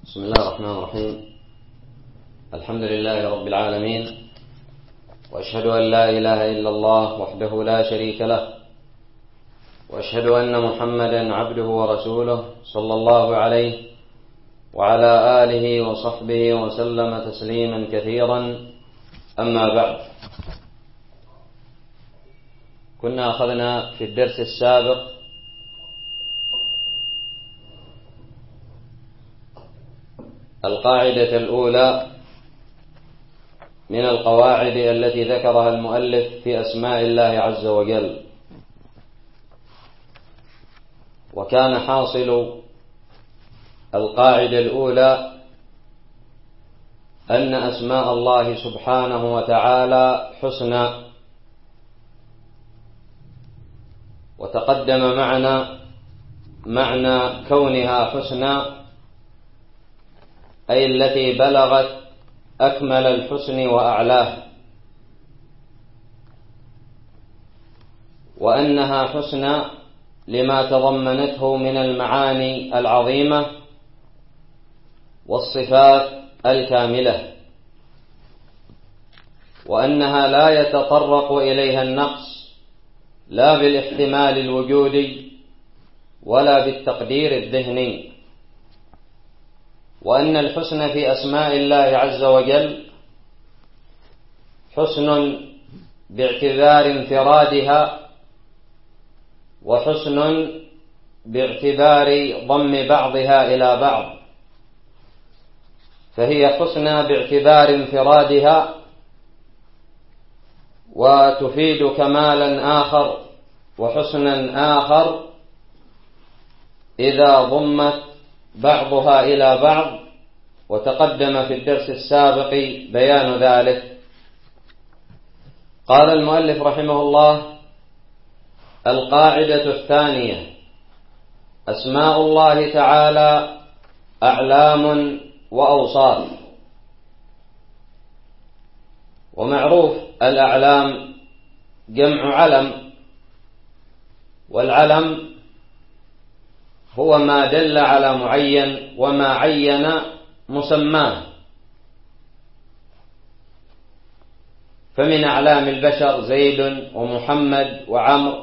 بسم الله الرحمن الرحيم. الحمد لله رب العالمين، وأشهد أن لا إله إلا الله وحده لا شريك له، وأشهد أن محمدا عبده ورسوله صلى الله عليه وعلى آله وصحبه وسلم تسليما كثيرا. أما بعد، كنا أخذنا في الدرس السابق القاعدة الأولى من القواعد التي ذكرها المؤلف في أسماء الله عز وجل، وكان حاصل القاعدة الأولى أن أسماء الله سبحانه وتعالى حسنى، وتقدم معنا معنى كونها حسنى أي التي بلغت أكمل الحسن وأعلاه، وأنها حسنى لما تضمنته من المعاني العظيمة والصفات الكاملة، وأنها لا يتطرق إليها النقص لا بالاحتمال الوجودي ولا بالتقدير الذهني، وأن الحسن في أسماء الله عز وجل حسن باعتبار انفرادها، وحسن باعتبار ضم بعضها إلى بعض، فهي حسنى باعتبار انفرادها وتفيد كمالا آخر وحسنا آخر إذا ضمت بعضها إلى بعض، وتقدم في الدرس السابق بيان ذلك. قال المؤلف رحمه الله: القاعدة الثانية: أسماء الله تعالى أعلام وأوصاف. ومعروف الأعلام جمع علم، والعلم هو ما دل على معين وما عين مسماه، فمن أعلام البشر زيد ومحمد وعمر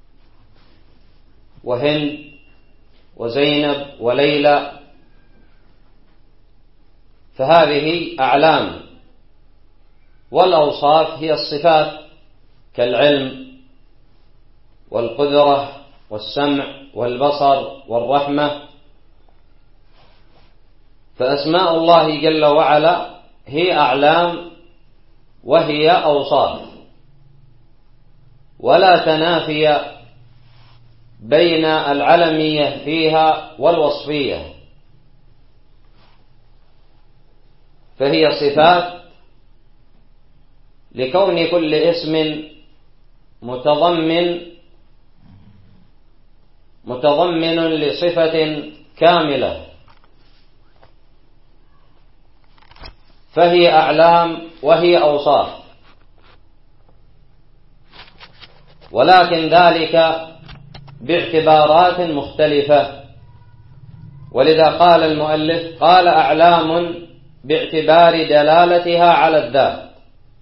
وهند وزينب وليلى، فهذه أعلام. والأوصاف هي الصفات كالعلم والقدرة والسمع والبصر والرحمة. فأسماء الله جل وعلا هي أعلام وهي أوصاف، ولا تنافي بين العلمية فيها والوصفية، فهي صفات لكون كل اسم متضمن لصفة كاملة، فهي أعلام وهي أوصاف، ولكن ذلك باعتبارات مختلفة. ولذا قال المؤلف: قال أعلام باعتبار دلالتها على الذات،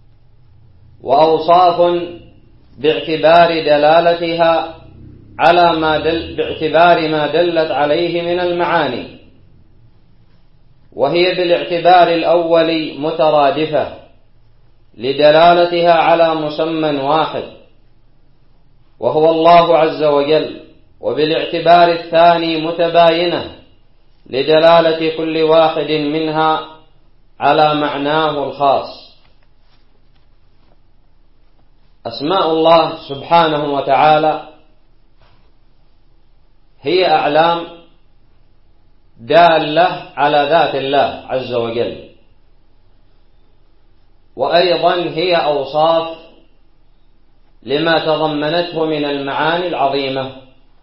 وأوصاف باعتبار دلالتها على باعتبار ما دلت عليه من المعاني، وهي بالاعتبار الأول مترادفة لدلالتها على مسمى واحد وهو الله عز وجل، وبالاعتبار الثاني متباينة لدلالة كل واحد منها على معناه الخاص. أسماء الله سبحانه وتعالى هي أعلام دالة على ذات الله عز وجل، وأيضا هي أوصاف لما تضمنته من المعاني العظيمة،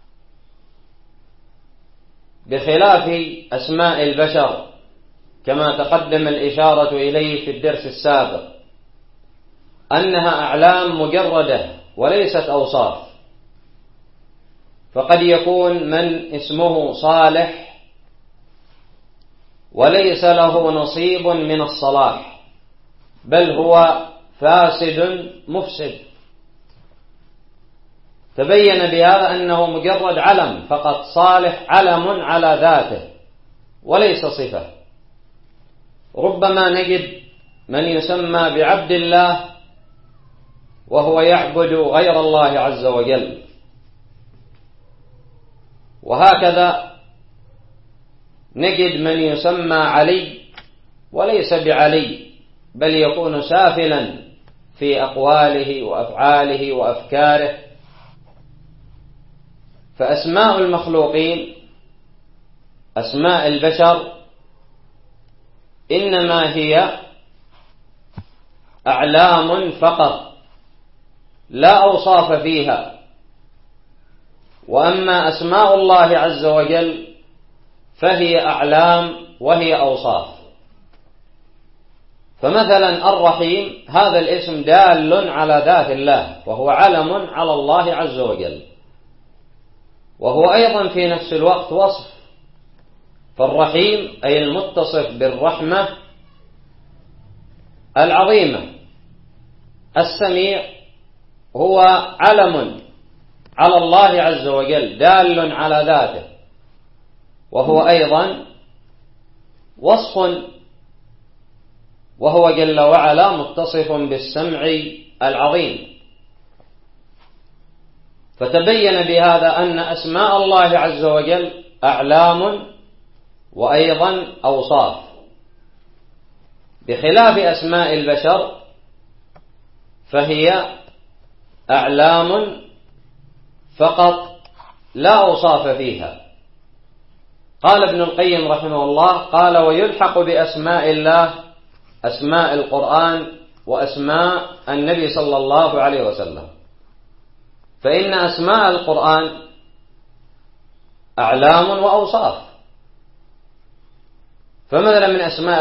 بخلاف أسماء البشر كما تقدم الإشارة إليه في الدرس السابق، أنها أعلام مجردة وليست أوصاف. فقد يكون من اسمه صالح وليس له نصيب من الصلاح، بل هو فاسد مفسد. تبين بهذا أنه مجرد علم فقط، صالح علم على ذاته وليس صفة. ربما نجد من يسمى بعبد الله وهو يعبد غير الله عز وجل، وهكذا نجد من يسمى علي وليس بعلي، بل يكون سافلا في أقواله وأفعاله وأفكاره. فأسماء المخلوقين، أسماء البشر، إنما هي أعلام فقط لا أوصاف فيها. وأما أسماء الله عز وجل فهي أعلام وهي أوصاف. فمثلا الرحيم هذا الاسم دال على ذات الله، وهو علم على الله عز وجل، وهو أيضا في نفس الوقت وصف. فالرحيم أي المتصف بالرحمة العظيمة. السميع هو علم على الله عز وجل دال على ذاته، وهو أيضا وصف، وهو جل وعلا متصف بالسمع العظيم. فتبين بهذا أن أسماء الله عز وجل أعلام وأيضا أوصاف، بخلاف أسماء البشر فهي أعلام فقط لا أوصاف فيها. قال ابن القيم رحمه الله، قال: ويلحق بأسماء الله أسماء القرآن وأسماء النبي صلى الله عليه وسلم، فإن أسماء القرآن أعلام وأوصاف. فمثلا من أسماء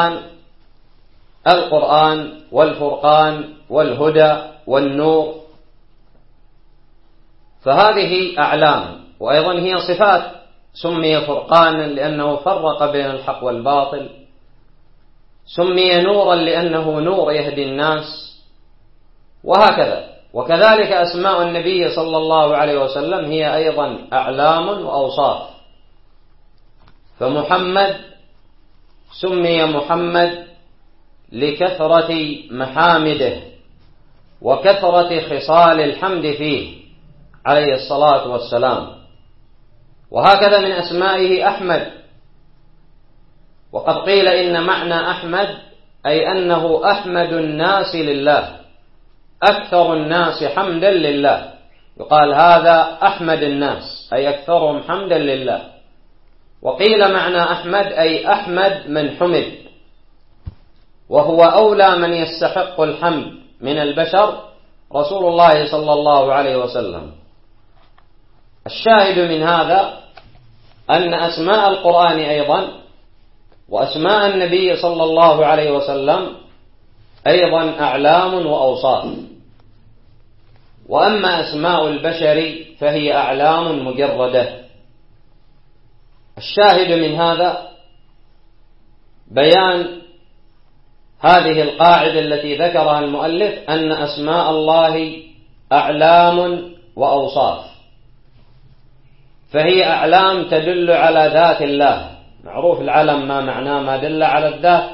القرآن والفرقان والهدى والنور، فهذه أعلام، وأيضا هي صفات. سمي فرقانا لأنه فرق بين الحق والباطل، سمي نورا لأنه نور يهدي الناس، وهكذا. وكذلك أسماء النبي صلى الله عليه وسلم هي أيضا أعلام وأوصاف. فمحمد سمي محمد لكثرة محامده وكثرة خصال الحمد فيه عليه الصلاة والسلام. وهكذا من أسمائه أحمد، وقد قيل إن معنى أحمد أي أنه أحمد الناس لله، أكثر الناس حمدا لله. يقال هذا أحمد الناس أي أكثرهم حمدا لله. وقيل معنى أحمد أي أحمد من حمد، وهو أولى من يستحق الحمد من البشر رسول الله صلى الله عليه وسلم. الشاهد من هذا أن أسماء القرآن أيضا وأسماء النبي صلى الله عليه وسلم أيضا أعلام وأوصاف. وأما أسماء البشر فهي أعلام مجردة. الشاهد من هذا بيان هذه القاعدة التي ذكرها المؤلف، أن أسماء الله أعلام وأوصاف. فهي أعلام تدل على ذات الله، معروف العلم ما معناه ما دل على الذات،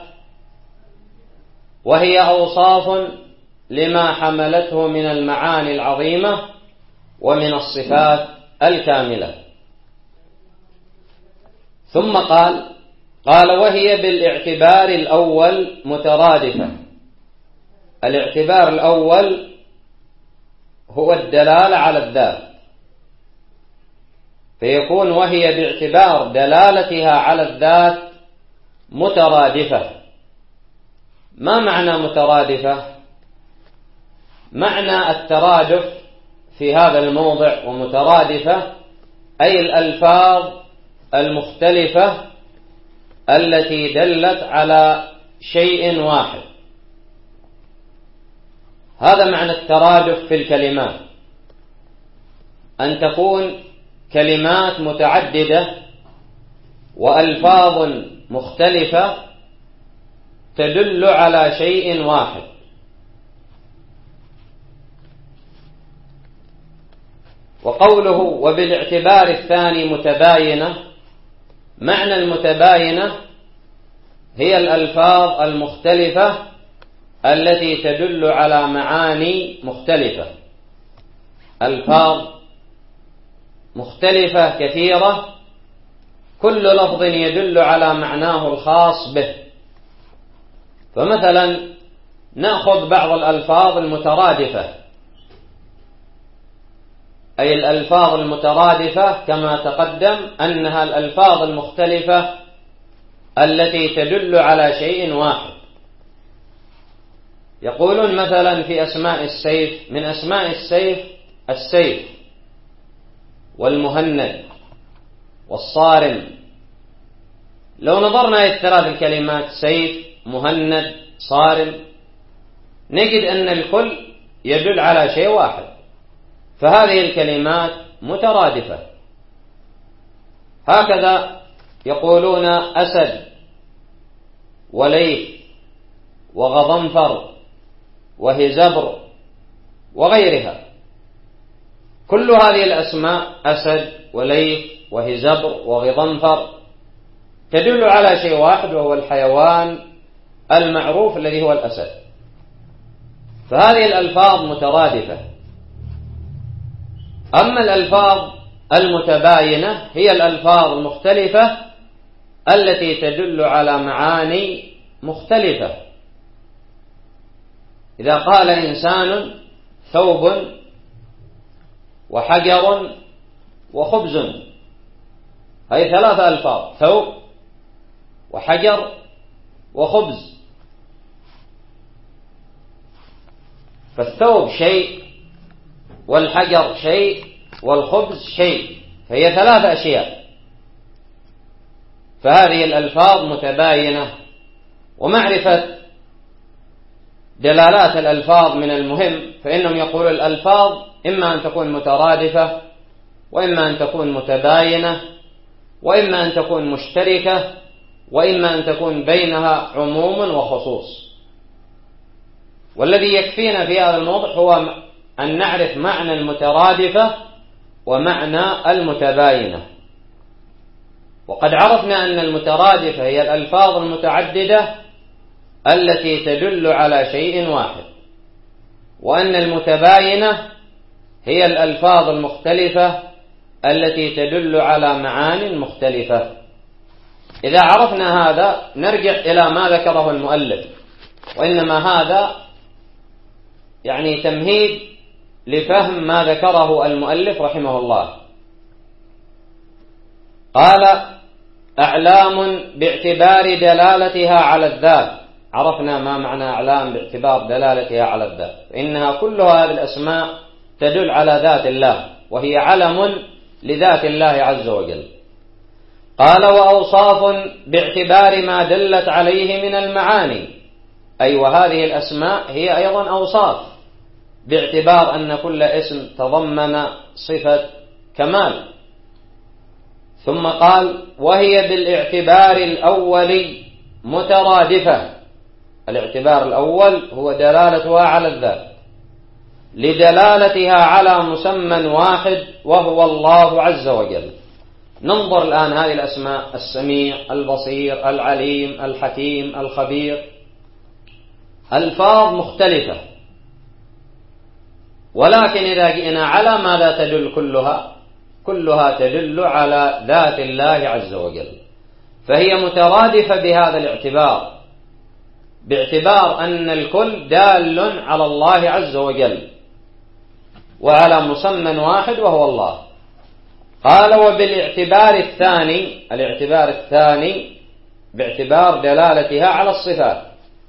وهي أوصاف لما حملته من المعاني العظيمة ومن الصفات الكاملة. ثم قال وهي بالاعتبار الأول مترادفة. الاعتبار الأول هو الدلالة على الذات، فيكون وهي باعتبار دلالتها على الذات مترادفة. ما معنى مترادفة؟ معنى الترادف في هذا الموضع ومترادفة أي الألفاظ المختلفة التي دلت على شيء واحد. هذا معنى الترادف في الكلمات، أن تكون كلمات متعددة وألفاظ مختلفة تدل على شيء واحد. وقوله وبالاعتبار الثاني متباينة، معنى المتباينة هي الألفاظ المختلفة التي تدل على معاني مختلفة، ألفاظ مختلفة كثيرة كل لفظ يدل على معناه الخاص به. فمثلا نأخذ بعض الألفاظ المترادفة، أي الألفاظ المترادفة كما تقدم أنها الألفاظ المختلفة التي تدل على شيء واحد. يقولون مثلا في أسماء السيف، من أسماء السيف السيف والمهند والصارم. لو نظرنا إلى الثلاث الكلمات سيف مهند صارم نجد أن الكل يدل على شيء واحد، فهذه الكلمات مترادفة. هكذا يقولون أسد وليث وغضنفر وهزبر وغيرها، كل هذه الأسماء أسد وليث وهزبر وغضنفر تدل على شيء واحد وهو الحيوان المعروف الذي هو الأسد. فهذه الألفاظ مترادفة. أما الألفاظ المتباينة هي الألفاظ المختلفة التي تدل على معاني مختلفة. إذا قال إنسان ثوب وحجر وخبز، هذه ثلاثة ألفاظ، ثوب وحجر وخبز. فالثوب شيء والحجر شيء والخبز شيء، فهي ثلاثة أشياء. فهذه الألفاظ متباينة. ومعرفة دلالات الألفاظ من المهم، فإنهم يقولون الألفاظ إما أن تكون مترادفة وإما أن تكون متباينة وإما أن تكون مشتركة وإما أن تكون بينها عموم وخصوص. والذي يكفينا في هذا الموضوع هو أن نعرف معنى المترادفة ومعنى المتباينة. وقد عرفنا أن المترادفة هي الألفاظ المتعددة التي تدل على شيء واحد، وأن المتباينة هي الألفاظ المختلفة التي تدل على معان مختلفة. إذا عرفنا هذا نرجع إلى ما ذكره المؤلف، وإنما هذا يعني تمهيد لفهم ما ذكره المؤلف رحمه الله. قال أعلام باعتبار دلالتها على الذات. عرفنا ما معنى أعلام باعتبار دلالتها على الذات، فإنها كل هذه الأسماء تدل على ذات الله، وهي علم لذات الله عز وجل. قال وأوصاف باعتبار ما دلت عليه من المعاني، أي وهذه الأسماء هي أيضا أوصاف باعتبار أن كل اسم تضمن صفة كمال. ثم قال وهي بالاعتبار الأولي مترادفة. الاعتبار الأول هو دلالتها على الذات لدلالتها على مسمى واحد وهو الله عز وجل. ننظر الآن هذه الأسماء: السميع، البصير، العليم، الحكيم، الخبير، ألفاظ مختلفة، ولكن إذا جئنا على ماذا تدل كلها تدل على ذات الله عز وجل. فهي مترادفة بهذا الاعتبار، باعتبار أن الكل دال على الله عز وجل وعلى مسمى واحد وهو الله. قال وبالاعتبار الثاني، الاعتبار الثاني باعتبار دلالتها على الصفات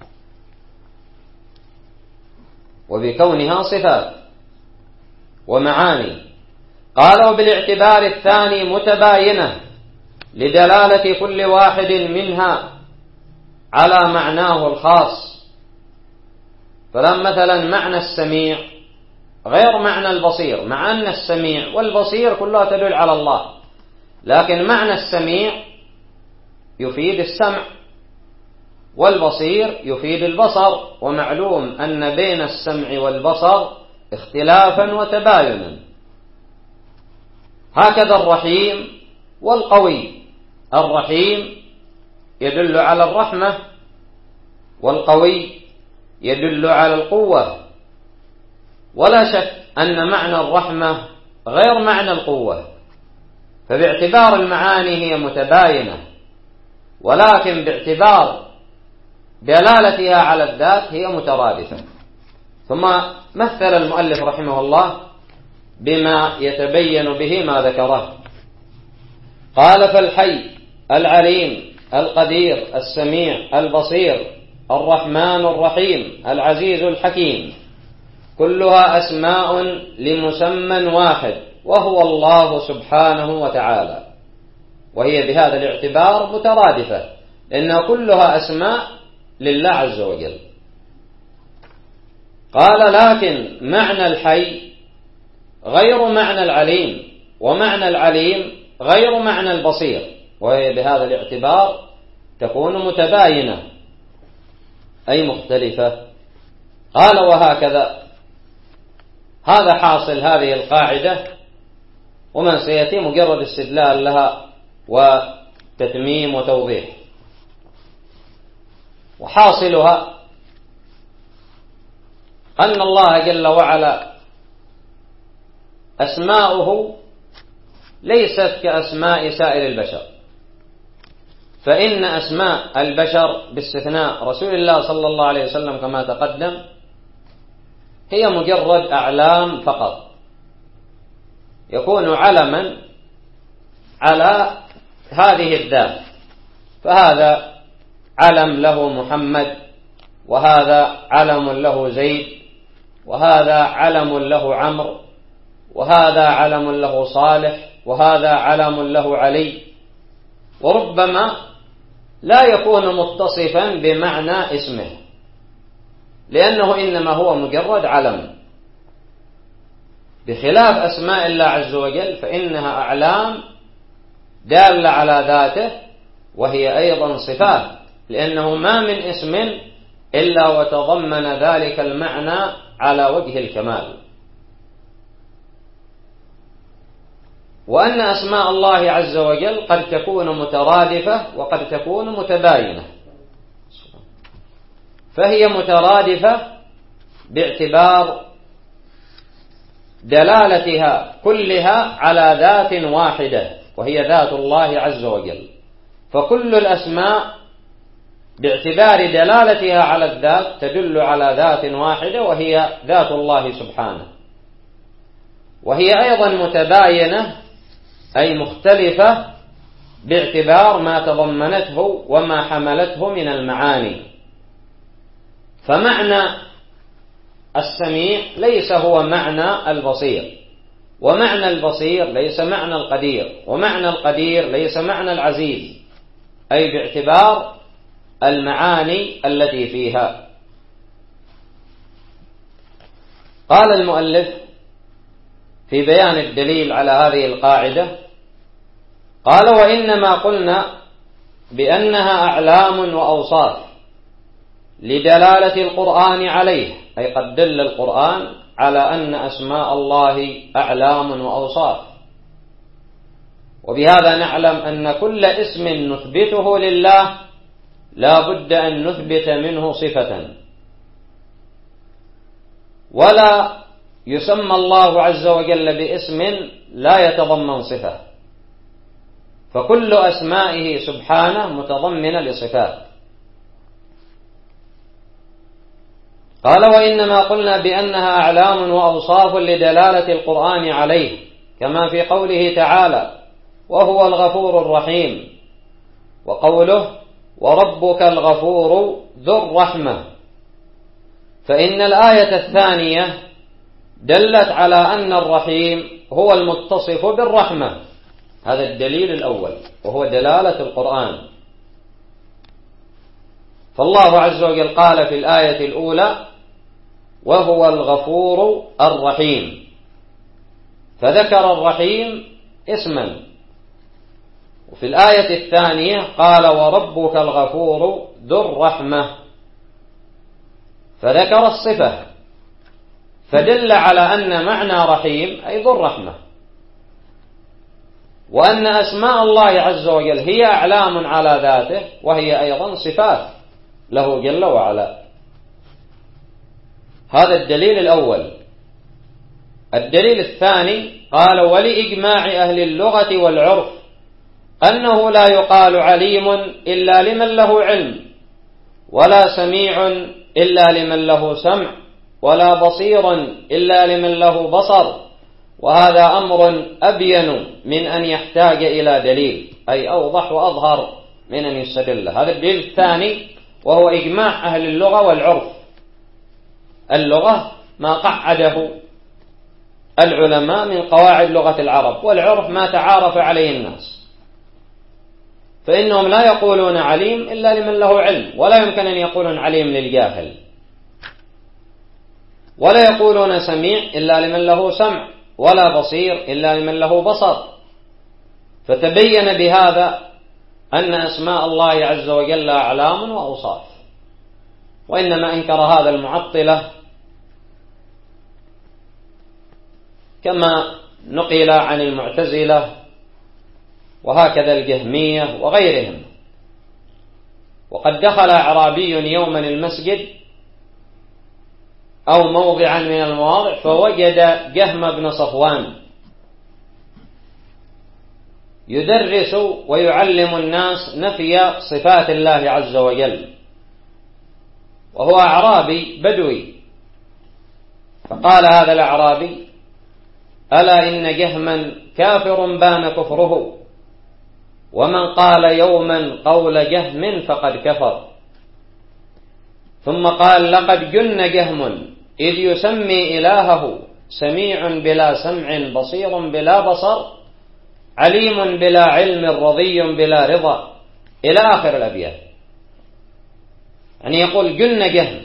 وبكونها صفات ومعاني. قال وبالاعتبار الثاني متباينة لدلالة كل واحد منها على معناه الخاص. فلما مثلا معنى السميع غير معنى البصير، مع أن السميع والبصير كلها تدل على الله، لكن معنى السميع يفيد السمع، والبصير يفيد البصر، ومعلوم أن بين السمع والبصر اختلافا وتباينا. هكذا الرحيم والقوي. الرحيم يدل على الرحمة، والقوي يدل على القوة. ولا شك أن معنى الرحمة غير معنى القوة، فباعتبار المعاني هي متباينة، ولكن باعتبار دلالتها على الذات هي مترادفة. ثم مثل المؤلف رحمه الله بما يتبين به ما ذكره، قال: فالحي العليم القدير السميع البصير الرحمن الرحيم العزيز الحكيم كلها أسماء لمسمى واحد وهو الله سبحانه وتعالى، وهي بهذا الاعتبار مترادفة، لأنها كلها أسماء لله عز وجل. قال: لكن معنى الحي غير معنى العليم، ومعنى العليم غير معنى البصير، وهي بهذا الاعتبار تكون متباينة أي مختلفة. قال: وهكذا. هذا حاصل هذه القاعدة، وما سيأتي مجرد استدلال لها وتتميم وتوضيح. وحاصلها أن الله جل وعلا أسماؤه ليست كأسماء سائر البشر، فإن أسماء البشر باستثناء رسول الله صلى الله عليه وسلم كما تقدم هي مجرد أعلام فقط، يكون علما على هذه الذات، فهذا علم له محمد، وهذا علم له زيد، وهذا علم له عمرو، وهذا علم له صالح، وهذا علم له علي. وربما لا يكون متصفا بمعنى اسمه، لأنه إنما هو مجرد علم، بخلاف أسماء الله عز وجل فإنها أعلام دالة على ذاته، وهي أيضا صفات، لأنه ما من اسم إلا وتضمن ذلك المعنى على وجه الكمال. وأن أسماء الله عز وجل قد تكون مترادفة وقد تكون متباينة، فهي مترادفة باعتبار دلالتها كلها على ذات واحدة وهي ذات الله عز وجل، فكل الأسماء باعتبار دلالتها على الذات تدل على ذات واحدة وهي ذات الله سبحانه. وهي أيضا متباينة أي مختلفة باعتبار ما تضمنته وما حملته من المعاني. فمعنى السميع ليس هو معنى البصير، ومعنى البصير ليس معنى القدير، ومعنى القدير ليس معنى العزيز، أي باعتبار المعاني التي فيها. قال المؤلف في بيان الدليل على هذه القاعدة، قال: وإنما قلنا بأنها أعلام وأوصاف لدلالة القرآن عليه، أي قد دل القرآن على أن أسماء الله أعلام وأوصاف. وبهذا نعلم أن كل اسم نثبته لله لا بد أن نثبت منه صفة، ولا يسمى الله عز وجل باسم لا يتضمن صفة، فكل أسمائه سبحانه متضمنة لصفات. قال: وإنما قلنا بأنها أعلام وأوصاف لدلالة القرآن عليه، كما في قوله تعالى: وهو الغفور الرحيم، وقوله: وربك الغفور ذو الرحمة. فإن الآية الثانية دلت على أن الرحيم هو المتصف بالرحمة، هذا الدليل الأول وهو دلالة القرآن. فالله عز وجل قال في الآية الأولى: وهو الغفور الرحيم، فذكر الرحيم اسما، وفي الآية الثانية قال وربك الغفور ذو الرحمة، فذكر الصفة فدل على أن معنى رحيم أي ذو الرحمة، وأن أسماء الله عز وجل هي أعلام على ذاته وهي أيضا صفات له جل وعلا. هذا الدليل الأول. الدليل الثاني قال ولإجماع أهل اللغة والعرف أنه لا يقال عليم إلا لمن له علم، ولا سميع إلا لمن له سمع، ولا بصير إلا لمن له بصر، وهذا أمر أبين من أن يحتاج إلى دليل، أي أوضح وأظهر من أن يستدل. هذا الدليل الثاني وهو إجماع أهل اللغة والعرف. اللغة ما قعده العلماء من قواعد لغة العرب، والعرف ما تعارف عليه الناس، فإنهم لا يقولون عليم إلا لمن له علم، ولا يمكن أن يقولون عليم للجاهل، ولا يقولون سميع إلا لمن له سمع، ولا بصير إلا لمن له بصر. فتبين بهذا أن أسماء الله عز وجل أعلام وأوصاف. وإنما أنكر هذا المعطلة كما نقل عن المعتزلة وهكذا الجهمية وغيرهم. وقد دخل أعرابي يوما المسجد أو موضعا من المواضع فوجد جهم بن صفوان يدرس ويعلم الناس نفي صفات الله عز وجل، وهو أعرابي بدوي. فقال هذا الأعرابي ألا إن جهما كافر بان كفره، ومن قال يوما قول جهم فقد كفر. ثم قال لقد جن جهم إذ يسمي إلهه سميع بلا سمع، بصير بلا بصر، عليم بلا علم، رضي بلا رضا، إلى آخر الأبيات. يعني يقول جن جهم،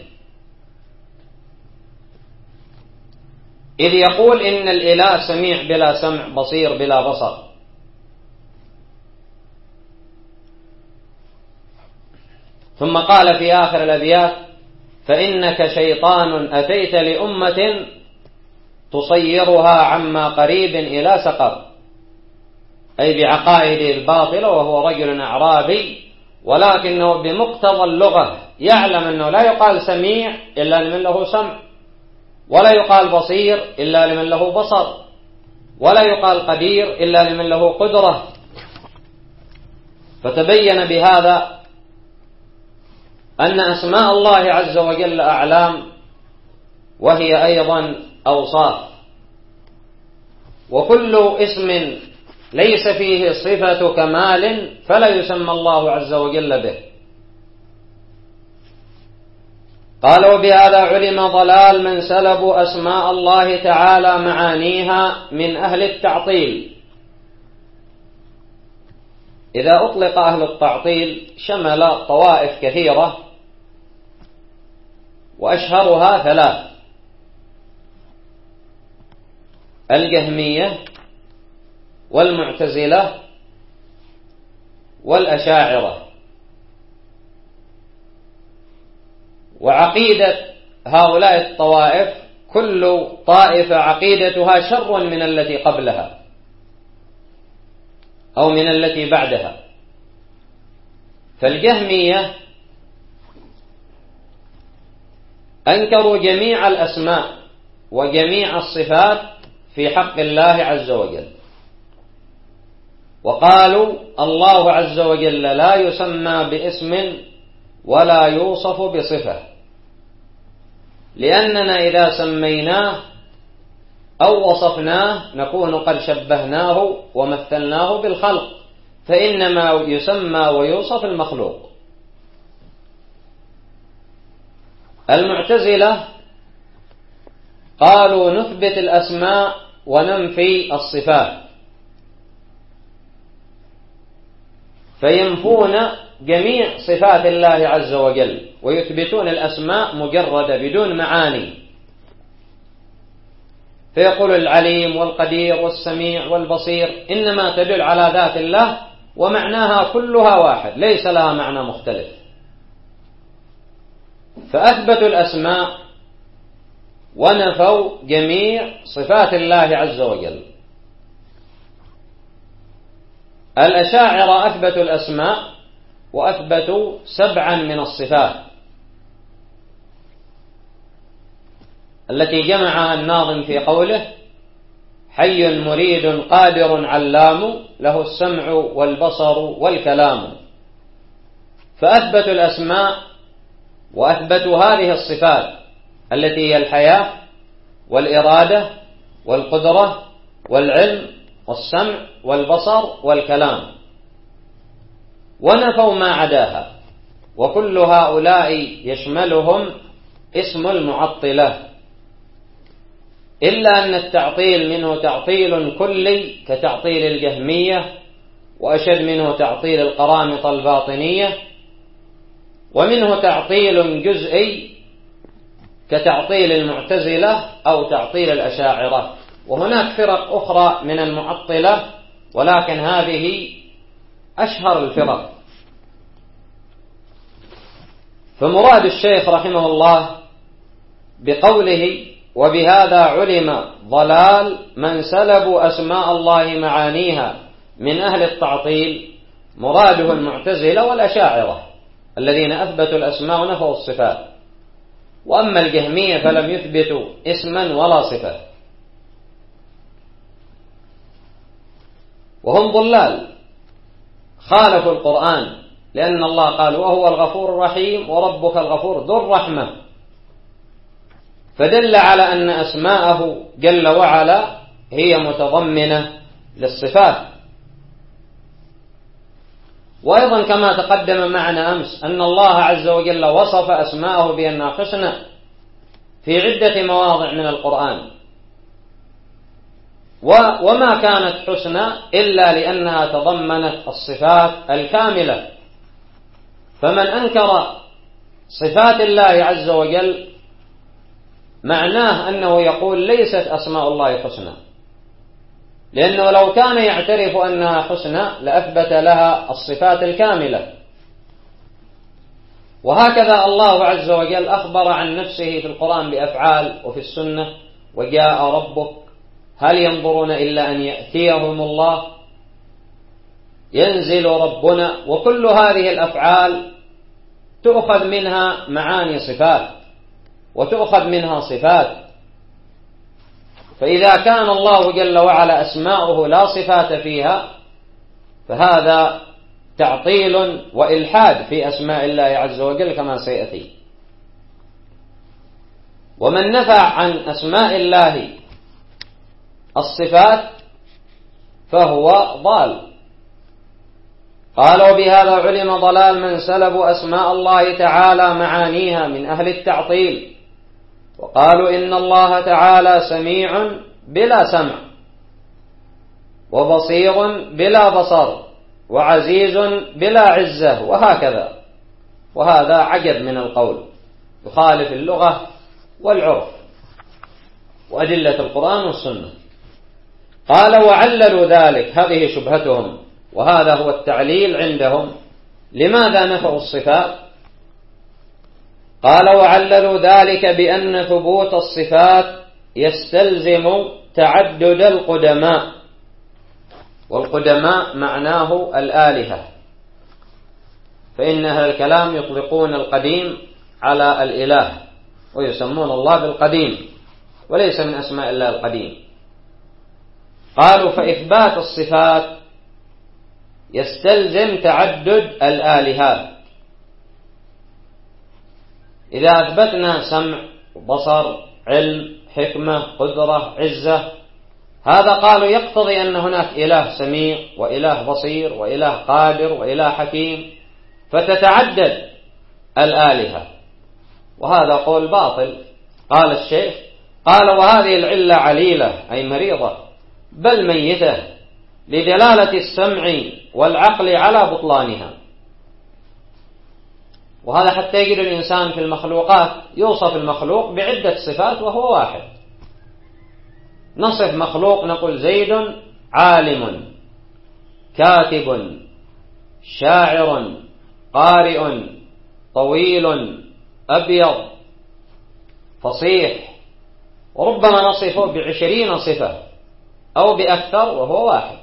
إذ يقول إن الإله سميع بلا سمع، بصير بلا بصر. ثم قال في آخر الأبيات فإنك شيطان أتيت لأمة تصيرها عما قريب إلى سقر، أي بعقائد الباطلة، وهو رجل أعرابي ولكنه بمقتضى اللغة يعلم أنه لا يقال سميع إلا لمن له سمع، ولا يقال بصير إلا لمن له بصر، ولا يقال قدير إلا لمن له قدرة. فتبين بهذا أن أسماء الله عز وجل أعلام وهي أيضا أوصاف، وكل اسم ليس فيه صفة كمال فلا يسمى الله عز وجل به. قال وبهذا علم ضلال من سلبوا أسماء الله تعالى معانيها من أهل التعطيل. إذا أطلق أهل التعطيل شمل طوائف كثيرة، وأشهرها ثلاث: الجهمية والمعتزلة والأشاعرة. وعقيدة هؤلاء الطوائف كل طائفة عقيدتها شر من التي قبلها أو من التي بعدها. فالجهمية أنكروا جميع الأسماء وجميع الصفات في حق الله عز وجل، وقالوا الله عز وجل لا يسمى باسم ولا يوصف بصفة، لأننا إذا سميناه أو وصفناه نكون قد شبهناه ومثلناه بالخلق، فإنما يسمى ويوصف المخلوق. المعتزلة قالوا نثبت الأسماء وننفي الصفات، فينفون جميع صفات الله عز وجل ويثبتون الأسماء مجردة بدون معاني. فيقول العليم والقدير والسميع والبصير إنما تدل على ذات الله ومعناها كلها واحد، ليس لها معنى مختلف. فأثبتوا الأسماء ونفوا جميع صفات الله عز وجل. الأشاعرة أثبتوا الأسماء وأثبتوا 7 من الصفات التي جمعها الناظم في قوله: حي مريد قادر علام له السمع والبصر والكلام. فأثبتوا الأسماء وأثبتوا هذه الصفات التي هي الحياة والإرادة والقدرة والعلم والسمع والبصر والكلام، ونفوا ما عداها. وكل هؤلاء يشملهم اسم المعطلة، إلا أن التعطيل منه تعطيل كلي كتعطيل الجهمية، وأشد منه تعطيل القرامطة الباطنية، ومنه تعطيل جزئي كتعطيل المعتزلة أو تعطيل الأشاعرة. وهناك فرق أخرى من المعطلة، ولكن هذه أشهر الفرق. فمراد الشيخ رحمه الله بقوله: وبهذا علم ضلال من سلبوا أسماء الله معانيها من أهل التعطيل، مراده المعتزلة والأشاعرة الذين أثبتوا الأسماء ونفوا الصفات. وأما الجهمية فلم يثبتوا اسما ولا صفة، وهم ضلال، خالفوا القرآن، لأن الله قال: وهو الغفور الرحيم وربك الغفور ذو الرحمة، فدل على أن أسماءه جل وعلا هي متضمنة للصفات. وأيضا كما تقدم معنا أمس أن الله عز وجل وصف أسماءه بأنها حسنى في عدة مواضع من القرآن، وما كانت حسنى إلا لأنها تضمنت الصفات الكاملة. فمن أنكر صفات الله عز وجل معناه أنه يقول ليست أسماء الله حسنى، لأنه لو كان يعترف أنها حسنى لأثبت لها الصفات الكاملة. وهكذا الله عز وجل أخبر عن نفسه في القرآن بأفعال وفي السنة: وجاء ربك، هل ينظرون إلا أن يأتيهم الله، ينزل ربنا. وكل هذه الأفعال تؤخذ منها معاني صفات وتؤخذ منها صفات. فإذا كان الله جل وعلا أسماؤه لا صفات فيها فهذا تعطيل وإلحاد في أسماء الله عز وجل كما سيأتي. ومن نفى عن أسماء الله الصفات فهو ضال. قال: وبهذا علم ضلال من سلبوا أسماء الله تعالى معانيها من أهل التعطيل، وقالوا إن الله تعالى سميع بلا سمع، وبصير بلا بصر، وعزيز بلا عزة، وهكذا. وهذا عجب من القول، يخالف اللغة والعرف وأدلة القرآن والسنة. قال: وعللوا ذلك، هذه شبهتهم وهذا هو التعليل عندهم. لماذا نفوا الصفات؟ قال: وعللوا ذلك بأن ثبوت الصفات يستلزم تعدد القدماء، والقدماء معناه الآلهة، فإن أهل الكلام يطلقون القديم على الإله ويسمون الله بالقديم، وليس من أسماء الله القديم. قالوا: فإثبات الصفات يستلزم تعدد الآلهات. إذا أثبتنا سمع، بصر، علم، حكمة، قدرة، عزة، هذا قالوا يقتضي أن هناك إله سميع وإله بصير وإله قادر وإله حكيم، فتتعدد الآلهة، وهذا قول باطل. قال الشيخ: قال: وهذه العلة عليلة أي مريضة بل ميتة، لدلالة السمع والعقل على بطلانها. وهذا حتى يجد الإنسان في المخلوقات يوصف المخلوق بعدة صفات وهو واحد. نصف مخلوق نقول زيد عالم كاتب شاعر، قارئ، طويل، أبيض، فصيح، وربما نصفه ب20 صفة أو بأكثر وهو واحد.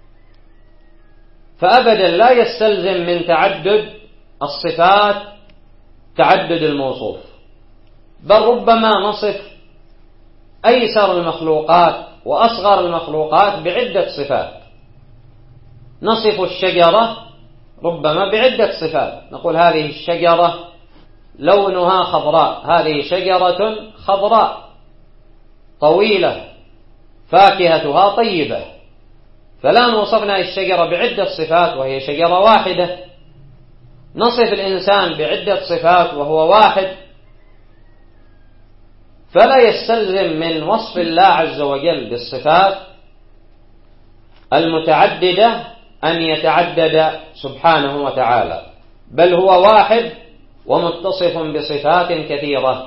فأبدا لا يستلزم من تعدد الصفات تعدد الموصوف، بل ربما نصف أيسر المخلوقات وأصغر المخلوقات بعدة صفات. نصف الشجرة ربما بعدة صفات، نقول هذه الشجرة لونها خضراء، هذه شجرة خضراء طويلة فاكهتها طيبة، فلا وصفنا الشجرة بعدة صفات وهي شجرة واحدة. نصف الإنسان بعدة صفات وهو واحد، فلا يستلزم من وصف الله عز وجل بالصفات المتعددة أن يتعدد سبحانه وتعالى، بل هو واحد ومتصف بصفات كثيرة.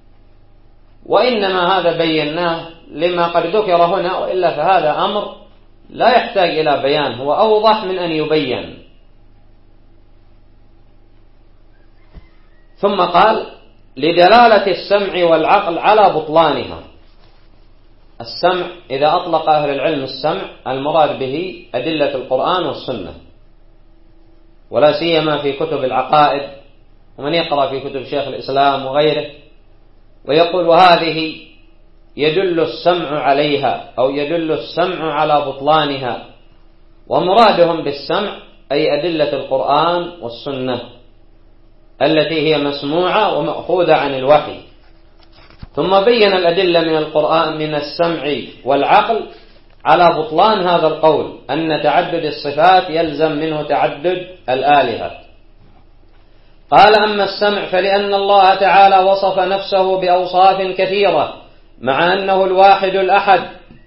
وإنما هذا بيناه لما قد ذكر هنا، وإلا فهذا أمر لا يحتاج إلى بيان، هو أوضح من أن يبين. ثم قال: لدلالة السمع والعقل على بطلانها. السمع إذا أطلق أهل العلم السمع المراد به أدلة القرآن والسنة، ولا سيما في كتب العقائد، ومن يقرأ في كتب شيخ الإسلام وغيره ويقول وهذه يدل السمع عليها أو يدل السمع على بطلانها، ومرادهم بالسمع أي أدلة القرآن والسنة التي هي مسموعة ومأخوذة عن الوحي. ثم بين الأدلة من القرآن من السمع والعقل على بطلان هذا القول، أن تعدد الصفات يلزم منه تعدد الآلهة. قال: أما السمع فلأن الله تعالى وصف نفسه بأوصاف كثيرة مع أنه الواحد الأحد،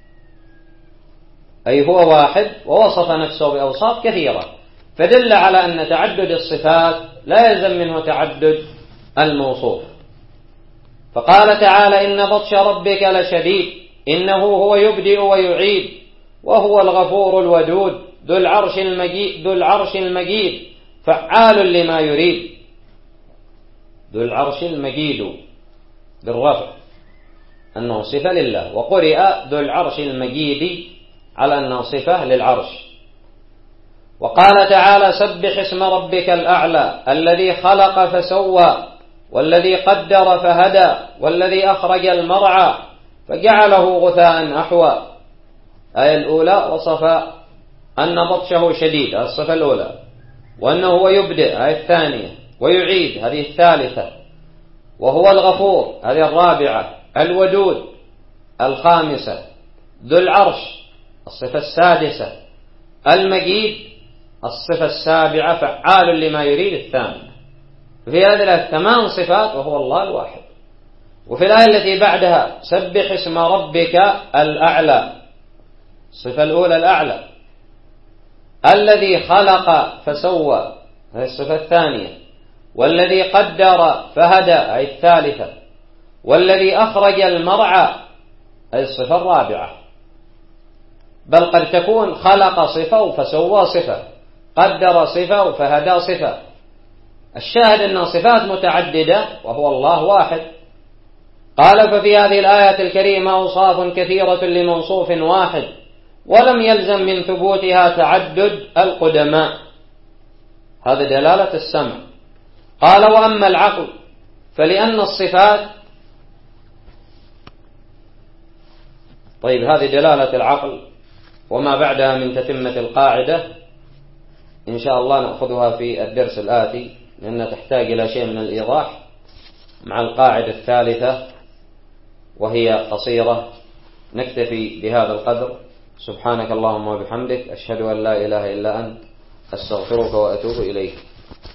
أي هو واحد ووصف نفسه بأوصاف كثيرة، فدل على أن تعدد الصفات لا يلزم منه تعدد الموصوف. فقال تعالى: إن بطش ربك لشديد إنه هو يبدئ ويعيد وهو الغفور الودود ذو العرش المجيد فعال لما يريد. ذو العرش المجيد بالرفع أنه صفة لله، وقرئ ذو العرش المجيد على أنه صفة للعرش. وقال تعالى: سبح اسم ربك الأعلى الذي خلق فسوى والذي قدر فهدى والذي أخرج المرعى فجعله غثاء أحوى. الآية الأولى وصف أن بطشه شديد، هذه الصفة الأولى، وأنه هو يبدئ، هذه الثانية، ويعيد، هذه الثالثة، وهو الغفور، هذه الرابعة، الودود الخامسة، ذو العرش الصفة السادسة، المجيد الصفة السابعة، فعال لما يريد الثامنة. في هذه الآية 8 صفات وهو الله الواحد. وفي الآية التي بعدها سبح اسم ربك الأعلى، الصفة الأولى الأعلى، الذي خلق فسوى، هذه الصفة الثانية، والذي قدر فهدى، هذه الثالثة، والذي أخرج المرعى، هذه الصفة الرابعة. بل قد تكون خلق صفة فسوى صفة، قدر صفة فهدى صفة. الشاهد أن صفات متعددة وهو الله واحد. قال: ففي هذه الآية الكريمة أوصاف كثيرة لموصوف واحد ولم يلزم من ثبوتها تعدد القدماء. هذا دلالة السمع. قال: وأما العقل فلأن الصفات. طيب، هذه دلالة العقل وما بعدها من تتمة القاعدة إن شاء الله نأخذها في الدرس الآتي، لأنها تحتاج إلى شيء من الإيضاح مع القاعدة الثالثة وهي قصيرة. نكتفي بهذا القدر. سبحانك اللهم وبحمدك، أشهد أن لا إله إلا أنت، أستغفرك وأتوب إليك.